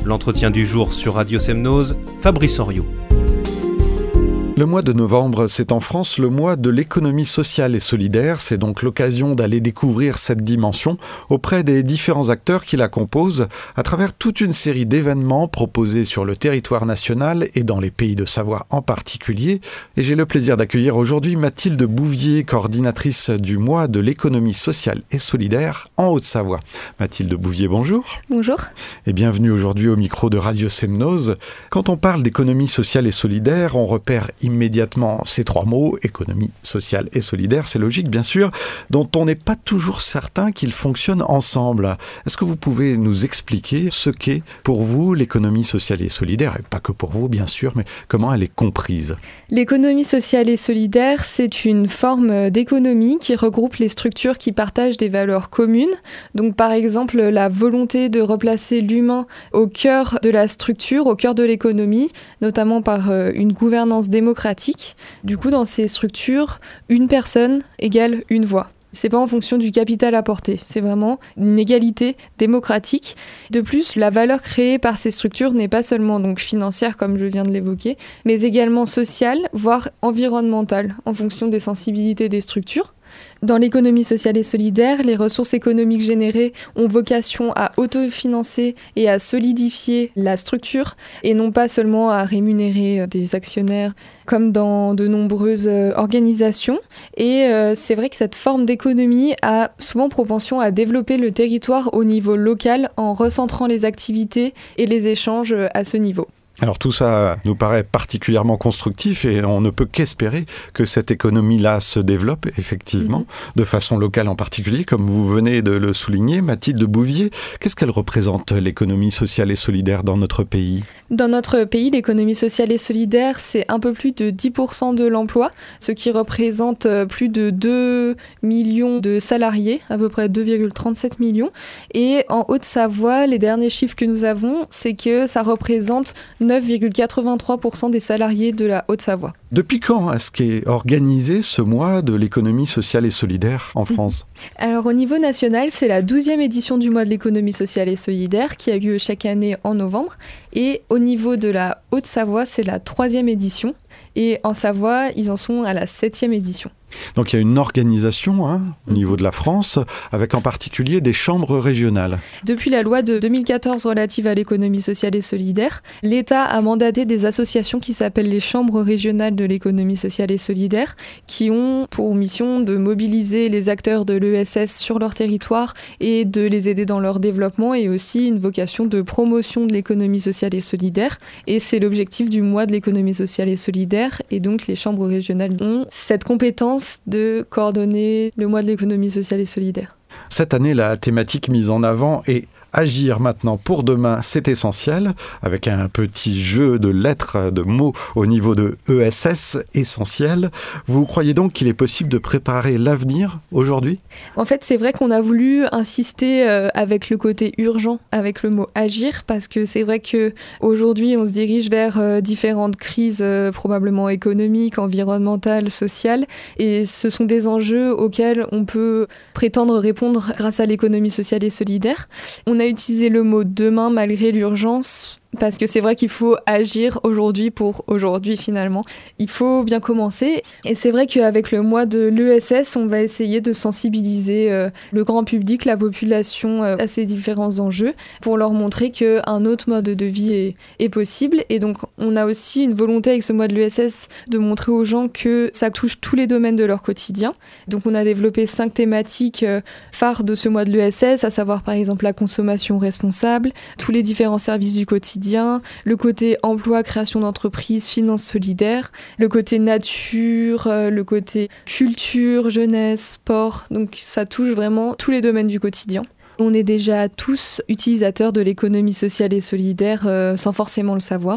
L'entretien du jour sur Radio Semnose, Fabrice Henriot. Le mois de novembre, c'est en France le mois de l'économie sociale et solidaire. C'est donc l'occasion d'aller découvrir cette dimension auprès des différents acteurs qui la composent à travers toute une série d'événements proposés sur le territoire national et dans les pays de Savoie en particulier. Et j'ai le plaisir d'accueillir aujourd'hui Mathilde Bouvier, coordinatrice du mois de l'économie sociale et solidaire en Haute-Savoie. Mathilde Bouvier, bonjour. Bonjour. Et bienvenue aujourd'hui au micro de Radio Semnose. Quand on parle d'économie sociale et solidaire, on repère immédiatement ces trois mots, économie sociale et solidaire, c'est logique bien sûr, dont on n'est pas toujours certain qu'ils fonctionnent ensemble. Est-ce que vous pouvez nous expliquer ce qu'est pour vous l'économie sociale et solidaire, et pas que pour vous bien sûr, mais comment elle est comprise? L'économie sociale et solidaire, c'est une forme d'économie qui regroupe les structures qui partagent des valeurs communes. Donc par exemple, la volonté de replacer l'humain au cœur de la structure, au cœur de l'économie, notamment par une gouvernance démocratique. Du coup, dans ces structures, une personne égale une voix. C'est pas en fonction du capital apporté, c'est vraiment une égalité démocratique. De plus, la valeur créée par ces structures n'est pas seulement donc financière comme je viens de l'évoquer, mais également sociale, voire environnementale, en fonction des sensibilités des structures. Dans l'économie sociale et solidaire, les ressources économiques générées ont vocation à autofinancer et à solidifier la structure et non pas seulement à rémunérer des actionnaires comme dans de nombreuses organisations. Et c'est vrai que cette forme d'économie a souvent propension à développer le territoire au niveau local en recentrant les activités et les échanges à ce niveau. Alors tout ça nous paraît particulièrement constructif et on ne peut qu'espérer que cette économie-là se développe effectivement, de façon locale en particulier, comme vous venez de le souligner. Mathilde Bouvier, qu'est-ce qu'elle représente l'économie sociale et solidaire dans notre pays ? Dans notre pays, l'économie sociale et solidaire, c'est un peu plus de 10% de l'emploi, ce qui représente plus de 2 millions de salariés, à peu près 2,37 millions. Et en Haute-Savoie, les derniers chiffres que nous avons, c'est que ça représente 9,83% des salariés de la Haute-Savoie. Depuis quand est-ce qu'est organisé ce mois de l'économie sociale et solidaire en France ? Alors au niveau national, c'est la 12e édition du mois de l'économie sociale et solidaire qui a lieu chaque année en novembre. Et au niveau de la Haute-Savoie, c'est la 3e édition. Et en Savoie, ils en sont à la 7e édition. Donc il y a une organisation au niveau de la France, avec en particulier des chambres régionales. Depuis la loi de 2014 relative à l'économie sociale et solidaire, l'État a mandaté des associations qui s'appellent les chambres régionales de l'économie sociale et solidaire, qui ont pour mission de mobiliser les acteurs de l'ESS sur leur territoire et de les aider dans leur développement, et aussi une vocation de promotion de l'économie sociale et solidaire. Et c'est l'objectif du mois de l'économie sociale et solidaire, et donc les chambres régionales ont cette compétence de coordonner le mois de l'économie sociale et solidaire. Cette année, la thématique mise en avant est agir maintenant pour demain, c'est essentiel, avec un petit jeu de lettres, de mots au niveau de ESS, essentiel. Vous croyez donc qu'il est possible de préparer l'avenir aujourd'hui ? En fait, c'est vrai qu'on a voulu insister avec le côté urgent, avec le mot agir, parce que c'est vrai qu'aujourd'hui, on se dirige vers différentes crises probablement économiques, environnementales, sociales, et ce sont des enjeux auxquels on peut prétendre répondre grâce à l'économie sociale et solidaire. On a utilisé le mot « demain » malgré l'urgence, parce que c'est vrai qu'il faut agir aujourd'hui pour aujourd'hui finalement. Il faut bien commencer. Et c'est vrai qu'avec le mois de l'ESS, on va essayer de sensibiliser le grand public, la population à ces différents enjeux pour leur montrer qu'un autre mode de vie est possible. Et donc on a aussi une volonté avec ce mois de l'ESS de montrer aux gens que ça touche tous les domaines de leur quotidien. Donc on a développé 5 thématiques phares de ce mois de l'ESS, à savoir par exemple la consommation responsable, tous les différents services du quotidien, le côté emploi, création d'entreprises, finances solidaires, le côté nature, le côté culture, jeunesse, sport. Donc ça touche vraiment tous les domaines du quotidien. On est déjà tous utilisateurs de l'économie sociale et solidaire sans forcément le savoir.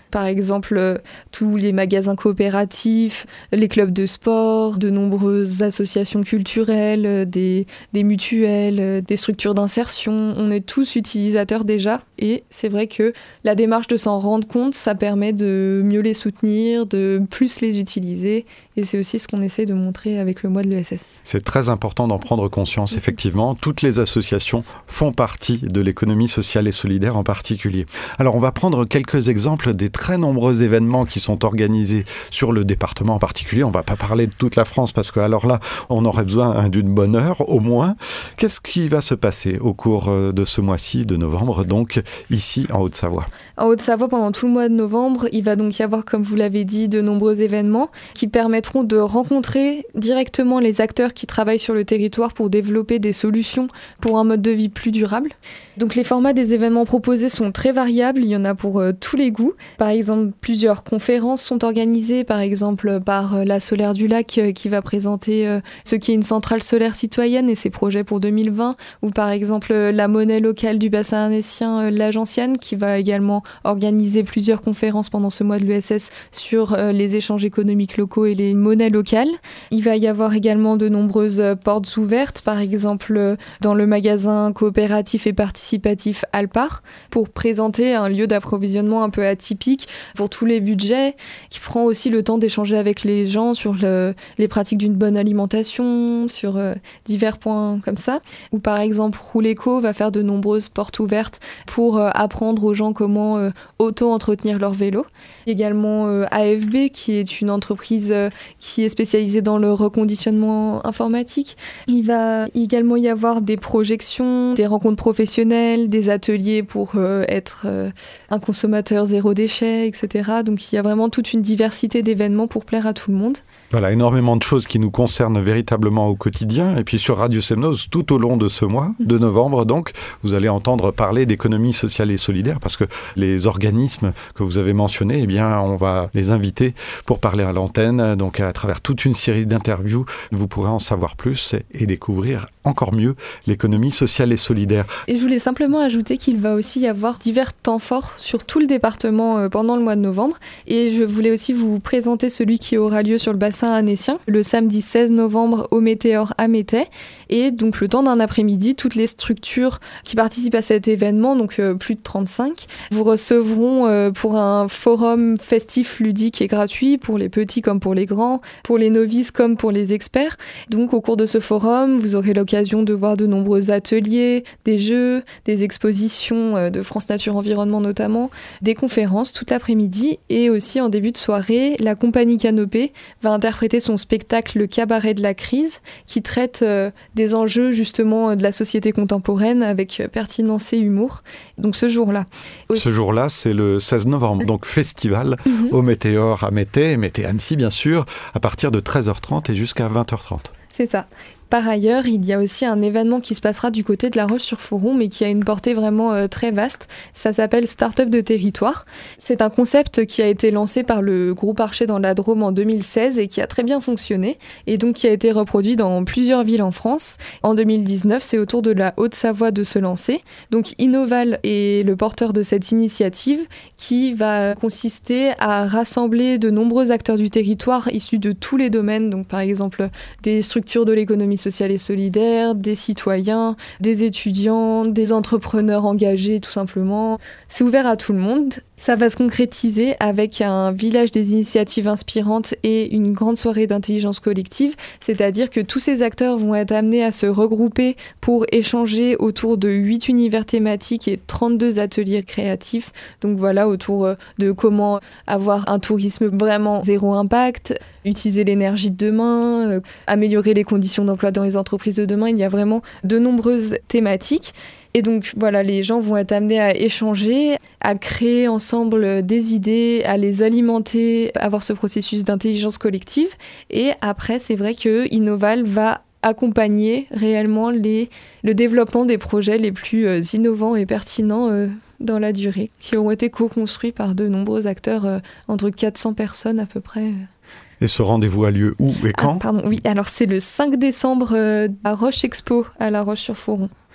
Par exemple, tous les magasins coopératifs, les clubs de sport, de nombreuses associations culturelles, des mutuelles, des structures d'insertion. On est tous utilisateurs déjà et c'est vrai que la démarche de s'en rendre compte, ça permet de mieux les soutenir, de plus les utiliser et c'est aussi ce qu'on essaie de montrer avec le mois de l'ESS. C'est très important d'en prendre conscience, effectivement. Toutes les associations font partie de l'économie sociale et solidaire en particulier. Alors, on va prendre quelques exemples des très nombreux événements qui sont organisés sur le département en particulier. On ne va pas parler de toute la France parce que, alors là, on aurait besoin d'une bonne heure au moins. Qu'est-ce qui va se passer au cours de ce mois-ci, de novembre, donc ici en Haute-Savoie ? En Haute-Savoie, pendant tout le mois de novembre, il va donc y avoir, comme vous l'avez dit, de nombreux événements qui permettront de rencontrer directement les acteurs qui travaillent sur le territoire pour développer des solutions pour un mode de vie plus durable. Donc les formats des événements proposés sont très variables, il y en a pour tous les goûts. Par exemple, plusieurs conférences sont organisées, par exemple par la Solaire du Lac qui va présenter ce qu'est une centrale solaire citoyenne et ses projets pour 2020, ou par exemple la monnaie locale du bassin arnécien, l'Agencienne, qui va également organiser plusieurs conférences pendant ce mois de l'ESS sur les échanges économiques locaux et les monnaies locales. Il va y avoir également de nombreuses portes ouvertes, par exemple dans le magasin coopératif et participatif Alpar, pour présenter un lieu d'approvisionnement un peu atypique pour tous les budgets, qui prend aussi le temps d'échanger avec les gens sur les pratiques d'une bonne alimentation, sur divers points comme ça. Ou par exemple, Rouleco va faire de nombreuses portes ouvertes pour apprendre aux gens comment auto-entretenir leur vélo. Également AFB, qui est une entreprise qui est spécialisée dans le reconditionnement informatique. Il va également y avoir des projections, des rencontres professionnelles, des ateliers pour être un consommateur zéro déchet, etc. Donc il y a vraiment toute une diversité d'événements pour plaire à tout le monde. Voilà, énormément de choses qui nous concernent véritablement au quotidien. Et puis sur Radio Semnoz, tout au long de ce mois de novembre, donc, vous allez entendre parler d'économie sociale et solidaire parce que les organismes que vous avez mentionnés, eh bien, on va les inviter pour parler à l'antenne. Donc, à travers toute une série d'interviews, vous pourrez en savoir plus et découvrir encore mieux l'économie sociale et solidaire. Et je voulais simplement ajouter qu'il va aussi y avoir divers temps forts sur tout le département pendant le mois de novembre. Et je voulais aussi vous présenter celui qui aura lieu sur le bassin arnécien, le samedi 16 novembre au Météor à Métais. Et donc le temps d'un après-midi, toutes les structures qui participent à cet événement, donc plus de 35, vous recevront pour un forum festif ludique et gratuit pour les petits comme pour les grands, pour les novices comme pour les experts. Donc au cours de ce forum, vous aurez l'occasion de voir de nombreux ateliers, des jeux, des expositions de France Nature Environnement notamment, des conférences tout l'après-midi et aussi en début de soirée, la compagnie Canopée va interpréter son spectacle Le Cabaret de la crise qui traite des enjeux justement de la société contemporaine avec pertinence et humour. Donc ce jour-là. Aussi... Ce jour-là, c'est le 16 novembre, donc festival au Météor à Métais, Mété-Annecy bien sûr, à partir de 13h30 et jusqu'à 20h30. C'est ça. Par ailleurs, il y a aussi un événement qui se passera du côté de La Roche-sur-Foron, mais qui a une portée vraiment très vaste. Ça s'appelle Start-up de territoire. C'est un concept qui a été lancé par le groupe Archer dans la Drôme en 2016 et qui a très bien fonctionné, et donc qui a été reproduit dans plusieurs villes en France. En 2019, c'est au tour de la Haute-Savoie de se lancer. Donc Innoval est le porteur de cette initiative qui va consister à rassembler de nombreux acteurs du territoire issus de tous les domaines, donc par exemple des structures de l'économie sociale et solidaire, des citoyens, des étudiants, des entrepreneurs engagés tout simplement. C'est ouvert à tout le monde. Ça va se concrétiser avec un village des initiatives inspirantes et une grande soirée d'intelligence collective, c'est-à-dire que tous ces acteurs vont être amenés à se regrouper pour échanger autour de 8 univers thématiques et 32 ateliers créatifs. Donc voilà, autour de comment avoir un tourisme vraiment zéro impact, utiliser l'énergie de demain, améliorer les conditions d'emploi dans les entreprises de demain. Il y a vraiment de nombreuses thématiques. Et donc voilà, les gens vont être amenés à échanger, à créer ensemble des idées, à les alimenter, avoir ce processus d'intelligence collective. Et après, c'est vrai que Innoval va accompagner réellement le développement des projets les plus innovants et pertinents dans la durée, qui auront été co-construits par de nombreux acteurs, entre 400 personnes à peu près. Et ce rendez-vous a lieu où et quand ? Oui, alors c'est le 5 décembre à Roche Expo, à La Roche-sur-Foron.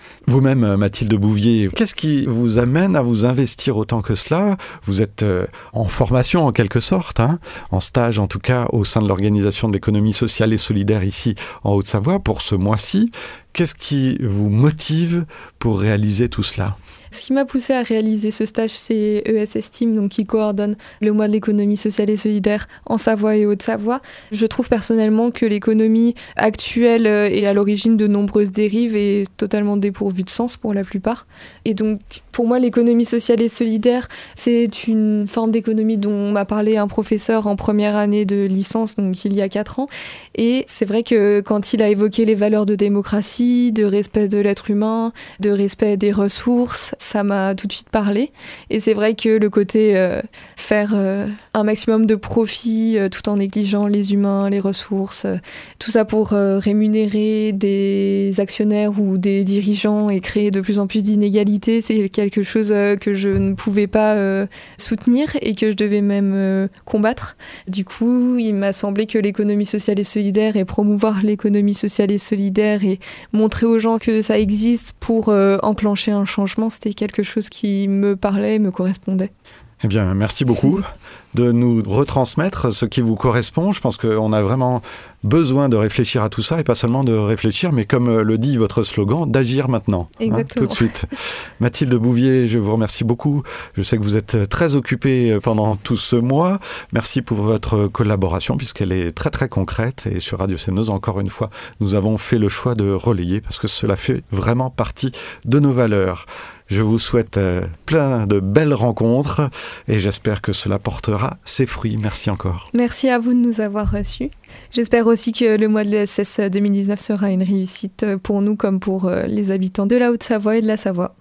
Vous-même, Mathilde Bouvier, qu'est-ce qui vous amène à vous investir autant que cela ? Vous êtes en formation en quelque sorte, en stage en tout cas au sein de l'Organisation de l'économie sociale et solidaire ici en Haute-Savoie pour ce mois-ci. Qu'est-ce qui vous motive pour réaliser tout cela ? Ce qui m'a poussée à réaliser ce stage, c'est ESS Team, donc qui coordonne le mois de l'économie sociale et solidaire en Savoie et Haute-Savoie. Je trouve personnellement que l'économie actuelle est à l'origine de nombreuses dérives et totalement dépourvue de sens pour la plupart. Et donc, pour moi, l'économie sociale et solidaire, c'est une forme d'économie dont m'a parlé un professeur en première année de licence, donc il y a 4 ans. Et c'est vrai que quand il a évoqué les valeurs de démocratie, de respect de l'être humain, de respect des ressources, ça m'a tout de suite parlé. Et c'est vrai que le côté faire un maximum de profit tout en négligeant les humains, les ressources, tout ça pour rémunérer des actionnaires ou des dirigeants et créer de plus en plus d'inégalités, c'est quelque chose que je ne pouvais pas soutenir et que je devais même combattre. Du coup, il m'a semblé que l'économie sociale et solidaire et promouvoir l'économie sociale et solidaire et montrer aux gens que ça existe pour enclencher un changement, c'était quelque chose qui me parlait et me correspondait. Eh bien, merci beaucoup de nous retransmettre ce qui vous correspond. Je pense qu'on a vraiment besoin de réfléchir à tout ça et pas seulement de réfléchir, mais comme le dit votre slogan, d'agir maintenant. Exactement. Tout de suite. Mathilde Bouvier, je vous remercie beaucoup. Je sais que vous êtes très occupée pendant tout ce mois. Merci pour votre collaboration puisqu'elle est très très concrète et sur Radio Semnoz, encore une fois, nous avons fait le choix de relayer parce que cela fait vraiment partie de nos valeurs. Je vous souhaite plein de belles rencontres et j'espère que cela portera ses fruits. Merci encore. Merci à vous de nous avoir reçus. J'espère aussi que le mois de l'ESS 2019 sera une réussite pour nous comme pour les habitants de la Haute-Savoie et de la Savoie.